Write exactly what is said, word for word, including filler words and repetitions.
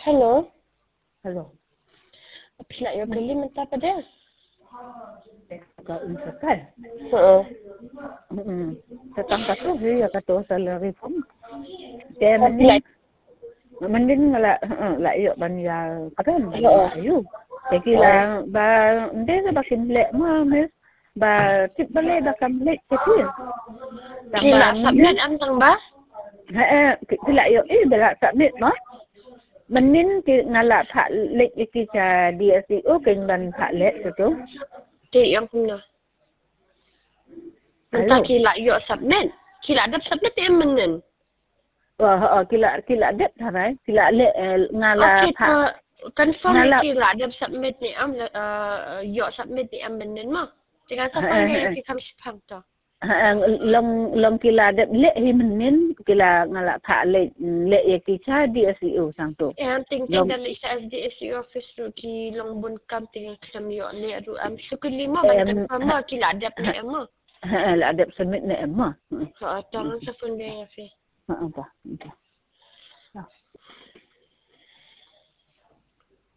Hello. Hello. Pila yo beli mentah pada? Kau insakal. Oo. Hmm. Tatang katu dia kata salary form. Dia mending mending la la yo ban ya kan ba ayu. Jadi la ba dia ba simple ma mes ba tip bale ba kamlet jadi. Pila submit am tang ba? Ha pila yo eh bala submit ma. Mending ngala phak lek iki cha D S E O keng ban phak lek tu. Di yang punya. Mentah kila yo submit. Kila ada submit em menen. Wah, oh, kila kila det harai. Kila le ngala okay, phak. Confirm kila ada submit ni am yo submit ni am menen ma. Jangan sampai yang kita sepang tu. Long long kila det le hi menen kila ngala phak le le iki cha D S E O sang tu. Yang tinggal dari S D S E O office tu di long bun kam tinggal kem yo le adu am sukul lima bantan sama kila ada ni am ma. Ha la ada submit ni am ma. Ha, tangan sa phone dia ya fi. Ha apa.